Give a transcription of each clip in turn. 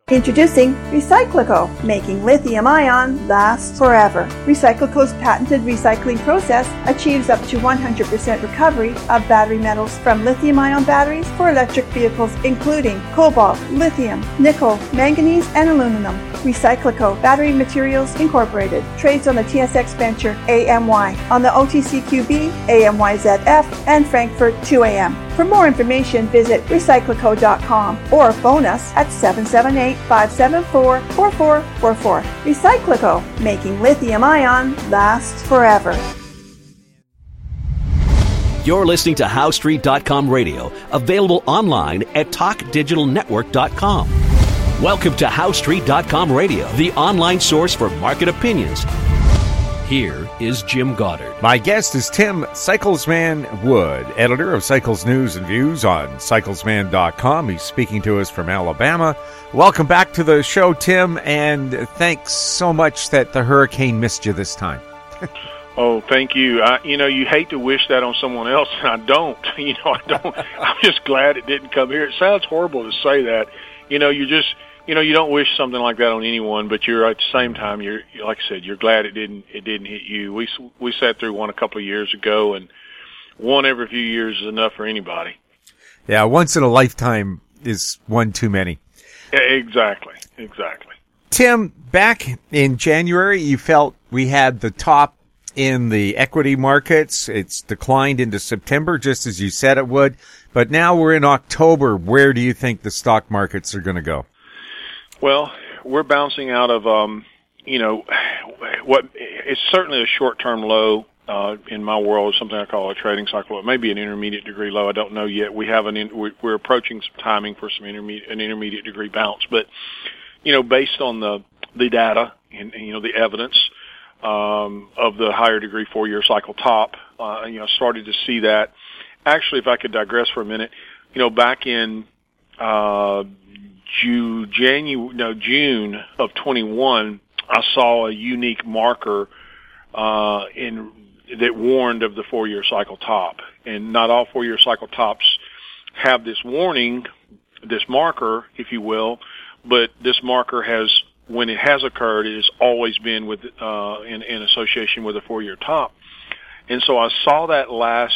Introducing Recyclico, making lithium-ion last forever. Recyclico's patented recycling process achieves up to 100% recovery of battery metals from lithium-ion batteries for electric vehicles, including cobalt, lithium, nickel, manganese, and aluminum. Recyclico Battery Materials Incorporated trades on the TSX Venture AMY, on the OTCQB AMYZF, and Frankfurt 2AM. For more information, visit recyclico.com or phone us at 778-574-4444. Recyclico, making lithium-ion last forever. You're listening to HowStreet.com radio, available online at TalkDigitalNetwork.com. Welcome to HowStreet.com radio, the online source for market opinions. Here is Jim Goddard. My guest is Tim Cyclesman Wood, editor of Cycles News and Views on Cyclesman.com. He's speaking to us from Alabama. Welcome back to the show, Tim, and thanks so much that the hurricane missed you this time. Oh, thank you. You hate to wish that on someone else, and I don't. I don't. I'm just glad it didn't come here. It sounds horrible to say that. You don't wish something like that on anyone, but you're at the same time, you're like I said, you're glad it didn't hit you. We sat through one a couple of years ago, and one every few years is enough for anybody. Yeah, once in a lifetime is one too many. Yeah, exactly. Tim, back in January, you felt we had the top in the equity markets. It's declined into September, just as you said it would. But now we're in October. Where do you think the stock markets are going to go? Well, we're bouncing out of, what it's certainly a short-term low in my world, something I call a trading cycle. It may be an intermediate degree low. I don't know yet. We're approaching some timing for an intermediate degree bounce. But, based on the data and the evidence of the higher degree 4-year cycle top, started to see that. Actually, if I could digress for a minute, back in June of 21, I saw a unique marker that warned of the 4-year cycle top. And not all 4-year cycle tops have this warning, this marker, if you will, but this marker has, when it has occurred, it has always been with in association with a 4-year top. And so I saw that last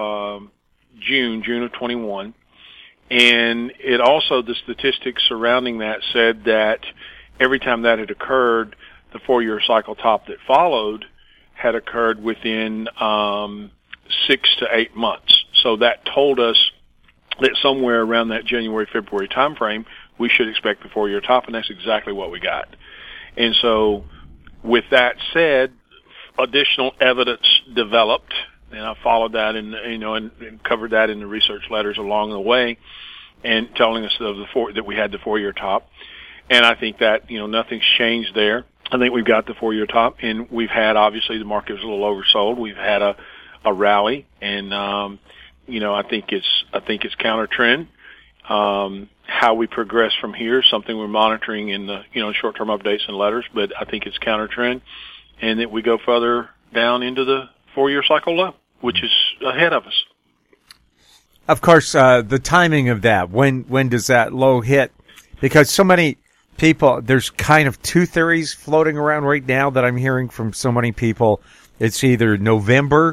June of 21. And it also, the statistics surrounding that said that every time that had occurred, the 4-year cycle top that followed had occurred within 6 to 8 months. So that told us that somewhere around that January-February time frame, we should expect the 4-year top, and that's exactly what we got. And so with that said, additional evidence developed, and I followed that and covered that in the research letters along the way, and telling us that we had the 4-year top. And I think that, nothing's changed there. I think we've got the 4-year top, and we've had, obviously, the market was a little oversold. We've had a rally, and, I think it's counter trend. How we progress from here is something we're monitoring in the, short-term updates and letters, but I think it's counter trend, and that we go further down into the 4-year cycle low, which is ahead of us. Of course, the timing of that, when does that low hit? Because so many people, there's kind of two theories floating around right now that I'm hearing from so many people. It's either November,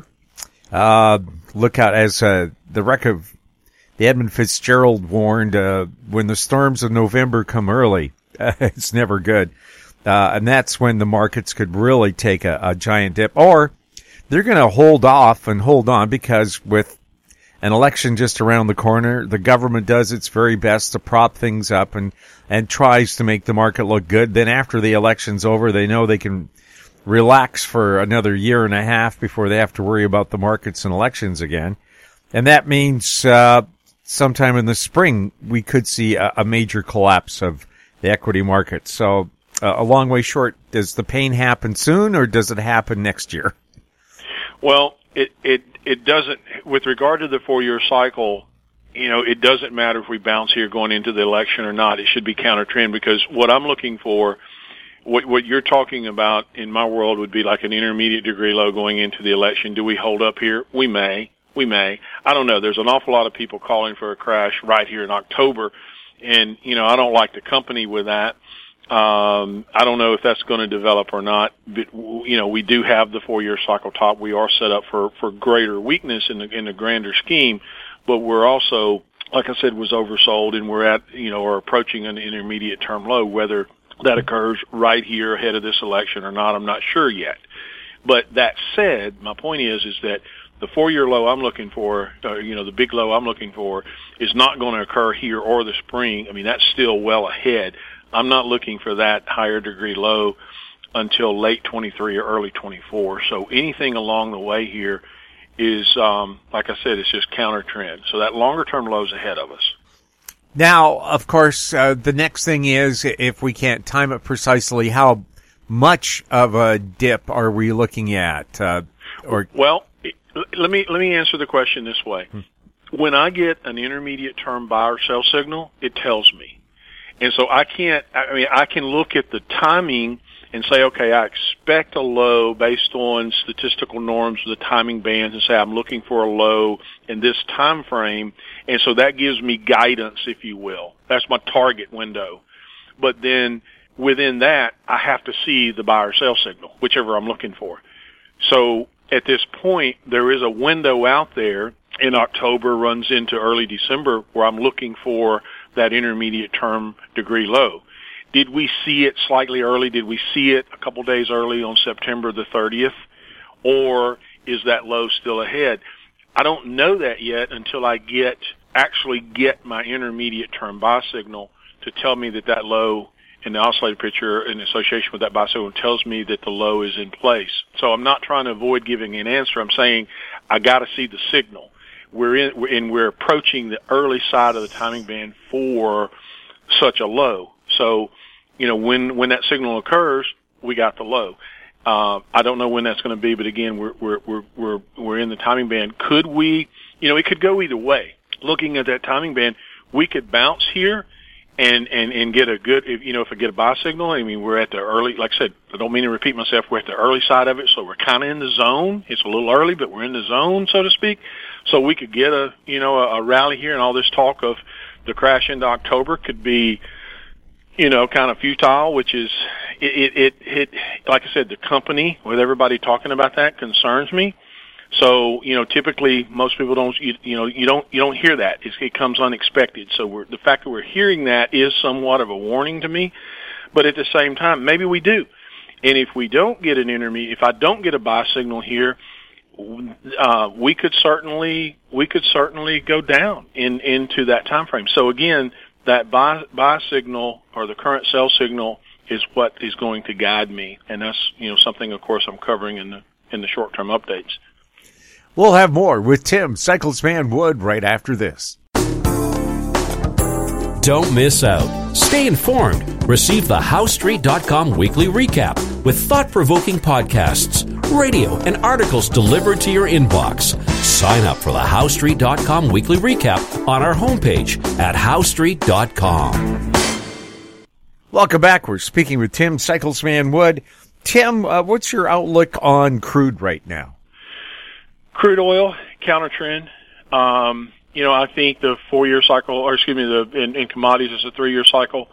look out, as the wreck of the Edmund Fitzgerald warned, when the storms of November come early, it's never good. And that's when the markets could really take a giant dip. Or they're going to hold off and hold on, because with an election just around the corner, the government does its very best to prop things up and tries to make the market look good. Then after the election's over, they know they can relax for another year and a half before they have to worry about the markets and elections again. And that means sometime in the spring, we could see a major collapse of the equity market. So a long way short, does the pain happen soon, or does it happen next year? Well, it doesn't, with regard to the 4-year cycle, it doesn't matter if we bounce here going into the election or not. It should be counter trend, because what I'm looking for, what you're talking about in my world would be like an intermediate degree low going into the election. Do we hold up here? We may. I don't know. There's an awful lot of people calling for a crash right here in October. And, I don't like the company with that. I don't know if that's going to develop or not, but, we do have the 4-year cycle top. We are set up for greater weakness in the grander scheme, but we're also, like I said, was oversold, and we're at, or approaching an intermediate term low. Whether that occurs right here ahead of this election or not, I'm not sure yet. But that said, my point is that the 4-year low I'm looking for, the big low I'm looking for, is not going to occur here or the spring. I mean, that's still well ahead. I'm not looking for that higher degree low until late 23 or early 24. So anything along the way here is, like I said, it's just counter trend. So that longer term low is ahead of us. Now, of course, the next thing is, if we can't time it precisely, how much of a dip are we looking at? Well, let me answer the question this way. When I get an intermediate term buy or sell signal, it tells me. And so I can look at the timing and say, okay, I expect a low based on statistical norms, the timing bands, and say I'm looking for a low in this time frame. And so that gives me guidance, if you will. That's my target window. But then within that, I have to see the buy or sell signal, whichever I'm looking for. So at this point, there is a window out there in October, runs into early December, where I'm looking for that intermediate term degree low. Did we see it slightly early? Did we see it a couple days early on September the 30th? Or is that low still ahead? I don't know that yet until I actually get my intermediate term buy signal to tell me that low in the oscillator picture in association with that buy signal tells me that the low is in place. So I'm not trying to avoid giving an answer. I'm saying I got to see the signal. We're approaching the early side of the timing band for such a low. So, when that signal occurs, we got the low. I don't know when that's going to be, but again, we're in the timing band. Could we, it could go either way. Looking at that timing band, we could bounce here and get a good, if I get a buy signal. I mean, we're at the early, like I said, I don't mean to repeat myself, we're at the early side of it, so we're kind of in the zone. It's a little early, but we're in the zone, so to speak. So we could get a rally here, and all this talk of the crash into October could be, kind of futile, which is, it like I said, the company, with everybody talking about that, concerns me. So, typically most people don't, you don't hear that. It comes unexpected. So the fact that we're hearing that is somewhat of a warning to me. But at the same time, maybe we do. And if we don't get an intermediate, if I don't get a buy signal here, we could certainly go down into that time frame. So again, that buy signal or the current sell signal is what is going to guide me. And that's, something of course I'm covering in the short-term updates. We'll have more with Tim Cyclesman Wood right after this. Don't miss out. Stay informed. Receive the HowStreet.com weekly recap with thought-provoking podcasts, radio, and articles delivered to your inbox. Sign up for the HowStreet.com weekly recap on our homepage at HowStreet.com. Welcome back. We're speaking with Tim Cyclesman Wood. Tim, what's your outlook on crude right now? Crude oil, counter trend. I think the 4-year cycle, in commodities is a 3-year cycle.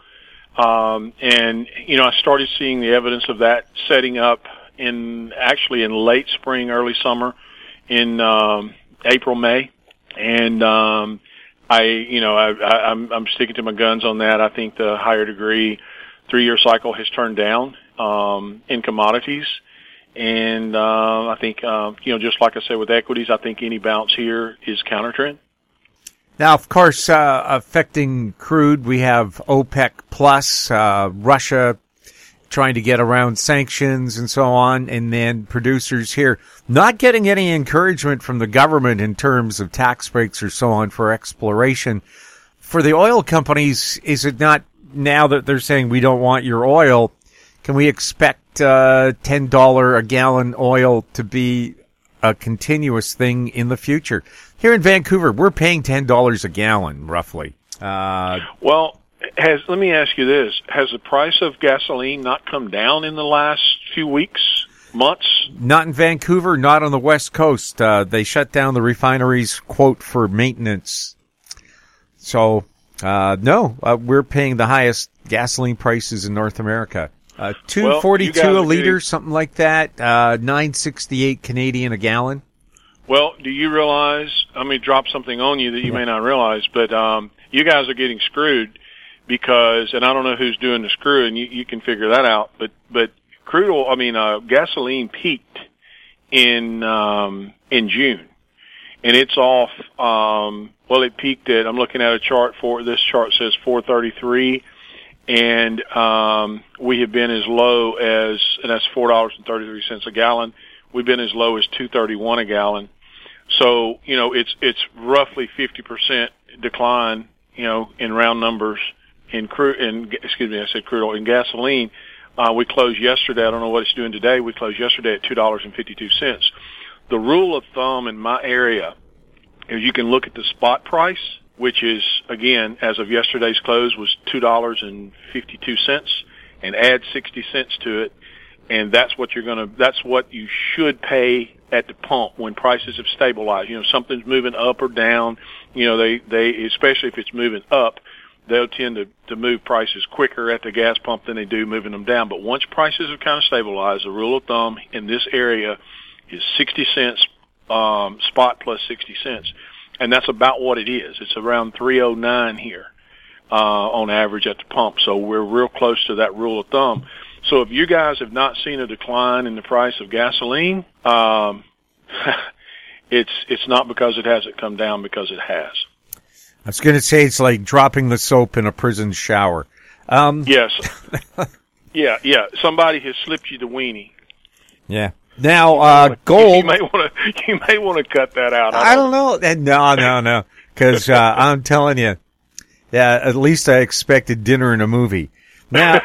I started seeing the evidence of that setting up in late spring, early summer, in April, May. And I'm sticking to my guns on that. I think the higher degree 3-year cycle has turned down in commodities. And I think, just like I said with equities, I think any bounce here is counter trend. Now, of course, affecting crude, we have OPEC plus, Russia trying to get around sanctions and so on, and then producers here not getting any encouragement from the government in terms of tax breaks or so on for exploration. For the oil companies, is it not, now that they're saying we don't want your oil, can we expect $10 a gallon oil to be a continuous thing in the future? Here in Vancouver, we're paying $10 a gallon, roughly. Let me ask you this. Has the price of gasoline not come down in the last few weeks, months? Not in Vancouver, not on the West Coast. They shut down the refineries, quote, for maintenance. So No, we're paying the highest gasoline prices in North America. $2.42 a liter, something like that. $9.68 Canadian a gallon. Well, do you realize? Let me drop something on you that you may not realize, but you guys are getting screwed because, and I don't know who's doing the screwing. You can figure that out. But crude oil, gasoline peaked in June, and it's off. Well, it peaked at. I'm looking at a chart for this chart says 433. And we have been as low as, and that's $4.33 a gallon. We've been as low as $2.31 a gallon. So it's roughly 50% decline. In round numbers in crude. I said crude oil. In gasoline, we closed yesterday. I don't know what it's doing today. We closed yesterday at $2.52. The rule of thumb in my area is you can look at the spot price, which is, again, as of yesterday's close, was $2.52, and add 60 cents to it, and that's what you should pay at the pump when prices have stabilized. Something's moving up or down. They especially if it's moving up, they'll tend to move prices quicker at the gas pump than they do moving them down. But once prices have kind of stabilized, the rule of thumb in this area is 60 cents spot plus 60 cents. And that's about what it is. It's around 309 here on average at the pump. So we're real close to that rule of thumb. So if you guys have not seen a decline in the price of gasoline, it's not because it hasn't come down, because it has. I was going to say it's like dropping the soap in a prison shower. Yes. Yeah. Somebody has slipped you the weenie. Yeah. Now, gold. You may want to cut that out. I don't know. No. Because I'm telling you, yeah. At least I expected dinner and a movie. Now,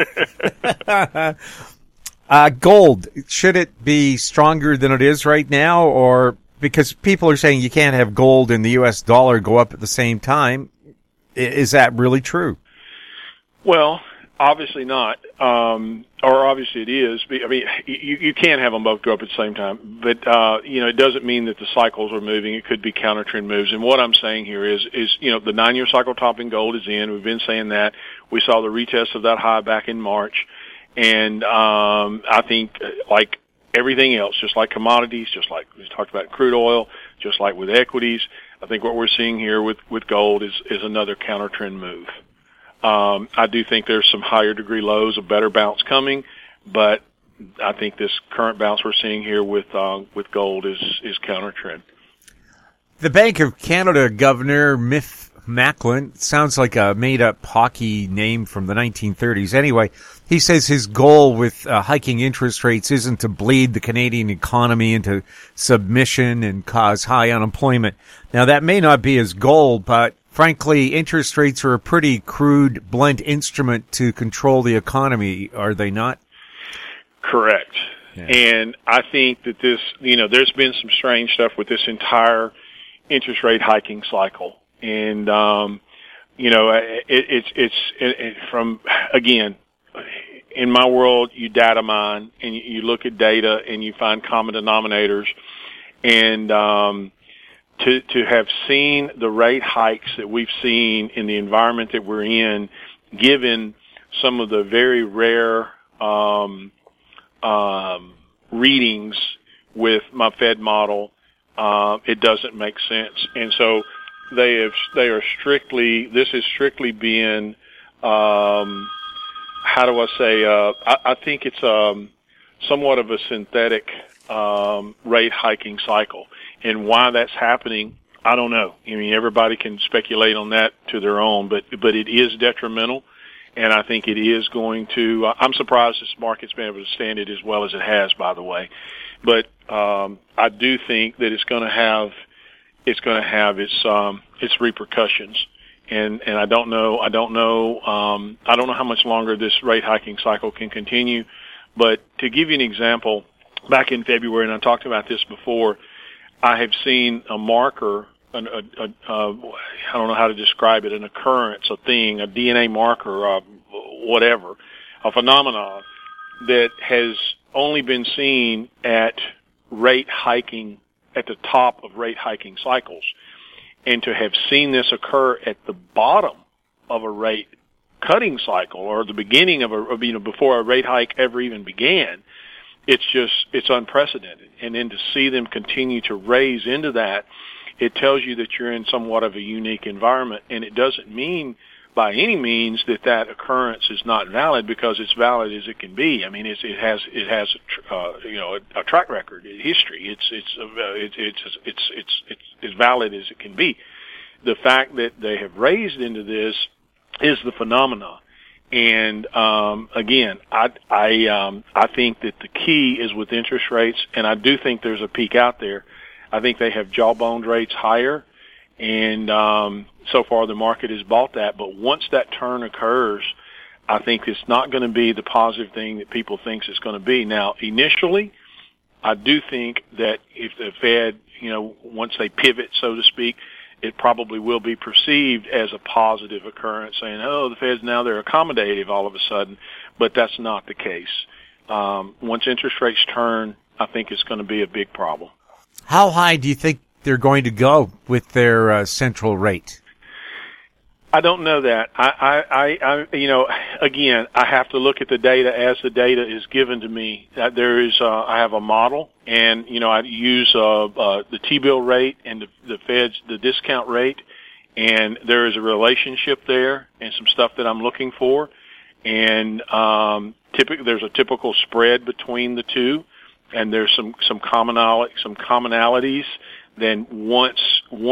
gold, should it be stronger than it is right now, or because people are saying you can't have gold and the U.S. dollar go up at the same time? Is that really true? Well, obviously not. Or obviously it is. I mean, you can't have them both go up at the same time. But, it doesn't mean that the cycles are moving. It could be counter trend moves. And what I'm saying here is, the 9-year cycle topping gold is in. We've been saying that. We saw the retest of that high back in March. And, I think like everything else, just like commodities, just like we talked about crude oil, just like with equities, I think what we're seeing here with gold is another counter trend move. I do think there's some higher degree lows, a better bounce coming, but I think this current bounce we're seeing here with gold is counter trend. The Bank of Canada Governor Miff Macklin, sounds like a made-up hockey name from the 1930s. Anyway, he says his goal with hiking interest rates isn't to bleed the Canadian economy into submission and cause high unemployment. Now, that may not be his goal, but frankly, interest rates are a pretty crude, blunt instrument to control the economy, are they not? Correct. Yeah. And I think that this, there's been some strange stuff with this entire interest rate hiking cycle. And, it's from, again, in my world, you data mine and you look at data and you find common denominators. And, to have seen the rate hikes that we've seen in the environment that we're in, given some of the very rare readings with my Fed model, it doesn't make sense. And so this is strictly being, how do I say, I think it's somewhat of a synthetic rate hiking cycle. And why that's happening, I don't know. I mean, everybody can speculate on that to their own, but it is detrimental, and I think it is going to. I'm surprised this market's been able to stand it as well as it has, by the way. But I do think that it's going to have its repercussions, and I don't know how much longer this rate hiking cycle can continue. But to give you an example, back in February, and I talked about this before, I have seen a marker, I don't know how to describe it, an occurrence, a thing, a DNA marker, whatever, a phenomenon that has only been seen at rate hiking, at the top of rate hiking cycles. And to have seen this occur at the bottom of a rate cutting cycle, or the beginning of before a rate hike ever even began, it's unprecedented. And then to see them continue to raise into that, it tells you that you're in somewhat of a unique environment. And it doesn't mean by any means that occurrence is not valid, because it's valid as it can be. I mean, it has a track record, a history. It's as valid as it can be. The fact that they have raised into this is the phenomena. And again, I think that the key is with interest rates, and I do think there's a peak out there. I think they have jawboned rates higher, and so far the market has bought that. But once that turn occurs, I think it's not going to be the positive thing that people think it's going to be. Now, initially, I do think that if the Fed, once they pivot, so to speak, it probably will be perceived as a positive occurrence, saying, oh, the Fed's now they're accommodative all of a sudden. But that's not the case. Once interest rates turn, I think it's going to be a big problem. How high do you think they're going to go with their central rate? I don't know that. Again, I have to look at the data as the data is given to me. I have a model, and I use the T-bill rate and the Fed's the discount rate, and there is a relationship there and some stuff that I'm looking for, and there's a typical spread between the two, and there's some commonalities. Then once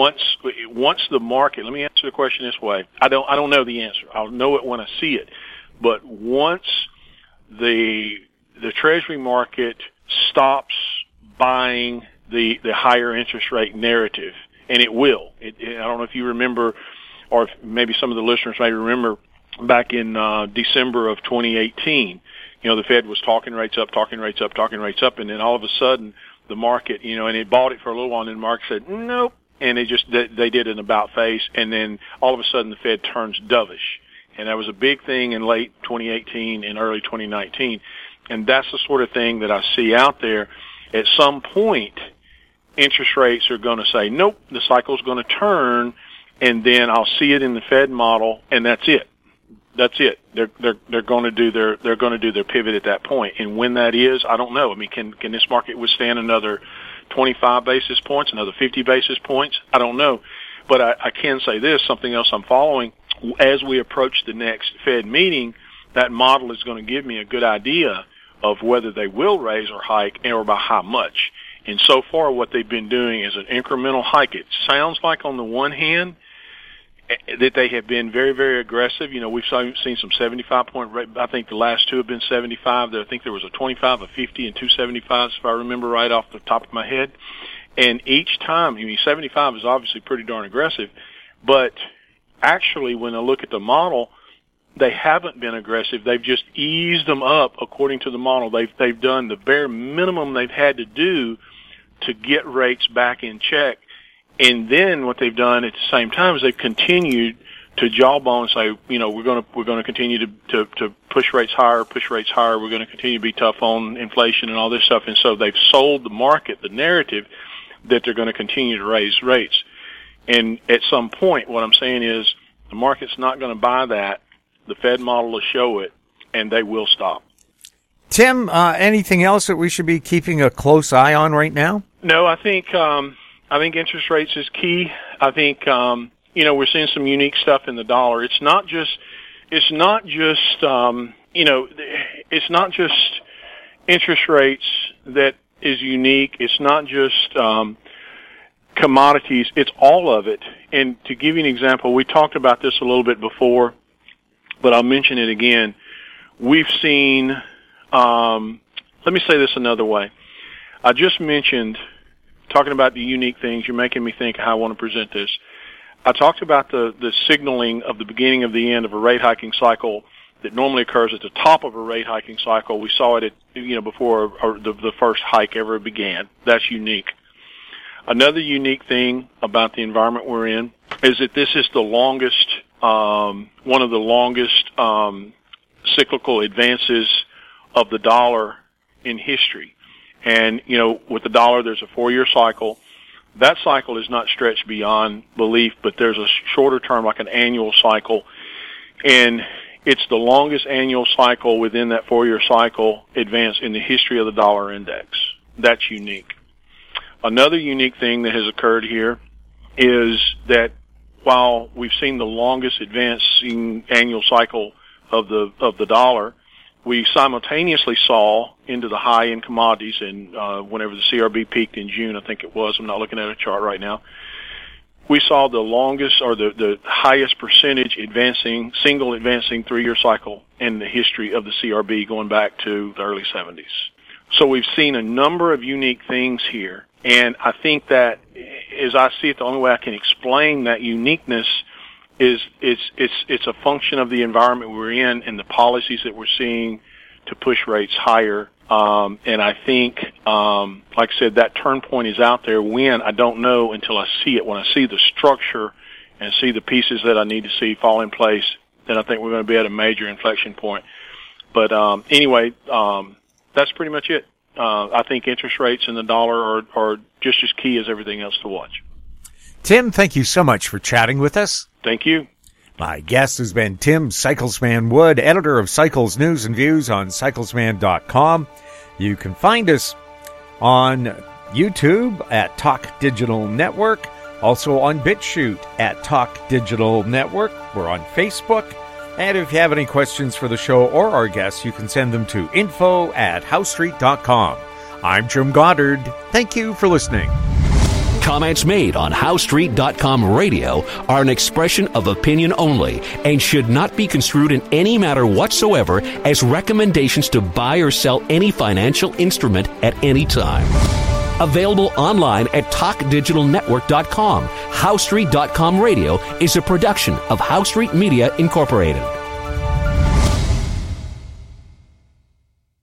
the market, let me answer the question this way. I don't know the answer. I'll know it when I see it. But once the Treasury market stops buying the higher interest rate narrative, and it will. I don't know if you remember, or if maybe some of the listeners may remember, back in December of 2018, the Fed was talking rates up, and then all of a sudden, the market, and it bought it for a little while, and then the market said, nope, and they did an about face, and then all of a sudden the Fed turns dovish. And that was a big thing in late 2018 and early 2019. And that's the sort of thing that I see out there. At some point, interest rates are going to say, nope, the cycle's going to turn, and then I'll see it in the Fed model, and that's it. That's it. They're going to do their pivot at that point. And when that is, I don't know. I mean, can this market withstand another 25 basis points, another 50 basis points? I don't know. But I can say this, something else I'm following. As we approach the next Fed meeting, that model is going to give me a good idea of whether they will raise or hike, or by how much. And so far what they've been doing is an incremental hike. It sounds like on the one hand that they have been very, very aggressive. We've seen some 75-point rate. I think the last two have been 75. I think there was a 25, a 50, and two 75s, if I remember right off the top of my head. And each time, 75 is obviously pretty darn aggressive, but actually when I look at the model, they haven't been aggressive. They've just eased them up according to the model. They've done the bare minimum they've had to do to get rates back in check. And then what they've done at the same time is they've continued to jawbone and say, we're going to continue to push rates higher. We're going to continue to be tough on inflation and all this stuff. And so they've sold the market the narrative that they're going to continue to raise rates. And at some point, what I'm saying is the market's not going to buy that. The Fed model will show it, and they will stop. Tim, anything else that we should be keeping a close eye on right now? No, I think interest rates is key. I think, we're seeing some unique stuff in the dollar. It's not just interest rates that is unique. It's not just, commodities. It's all of it. And to give you an example, we talked about this a little bit before, but I'll mention it again. We've seen, let me say this another way. I just mentioned, talking about the unique things, you're making me think how I want to present this. I talked about the signaling of the beginning of the end of a rate hiking cycle that normally occurs at the top of a rate hiking cycle. We saw it before the first hike ever began. That's unique. Another unique thing about the environment we're in is that this is the longest, one of the longest cyclical advances of the dollar in history. And, with the dollar, there's a 4-year cycle. That cycle is not stretched beyond belief, but there's a shorter term, like an annual cycle, and it's the longest annual cycle within that 4-year cycle advance in the history of the dollar index. That's unique. Another unique thing that has occurred here is that while we've seen the longest advancing annual cycle of the dollar, we simultaneously saw into the high in commodities, and whenever the CRB peaked in June, I think it was, I'm not looking at a chart right now, we saw the longest or the highest percentage single advancing 3-year cycle in the history of the CRB going back to the early 70s. So we've seen a number of unique things here, and I think that, as I see it, the only way I can explain that uniqueness is it's a function of the environment we're in and the policies that we're seeing to push rates higher. And I think, like I said, that turn point is out there. When, I don't know until I see it. When I see the structure and see the pieces that I need to see fall in place, then I think we're going to be at a major inflection point. But anyway, that's pretty much it. I think interest rates and the dollar are just as key as everything else to watch. Tim, thank you so much for chatting with us. Thank you. My guest has been Tim Cyclesman Wood, editor of Cycles News and Views on cyclesman.com. You can find us on YouTube at Talk Digital Network, also on BitChute at Talk Digital Network. We're on Facebook. And if you have any questions for the show or our guests, you can send them to info@howstreet.com. I'm Jim Goddard. Thank you for listening. Comments made on HowStreet.com radio are an expression of opinion only and should not be construed in any matter whatsoever as recommendations to buy or sell any financial instrument at any time. Available online at TalkDigitalNetwork.com. HowStreet.com radio is a production of HowStreet Media Incorporated.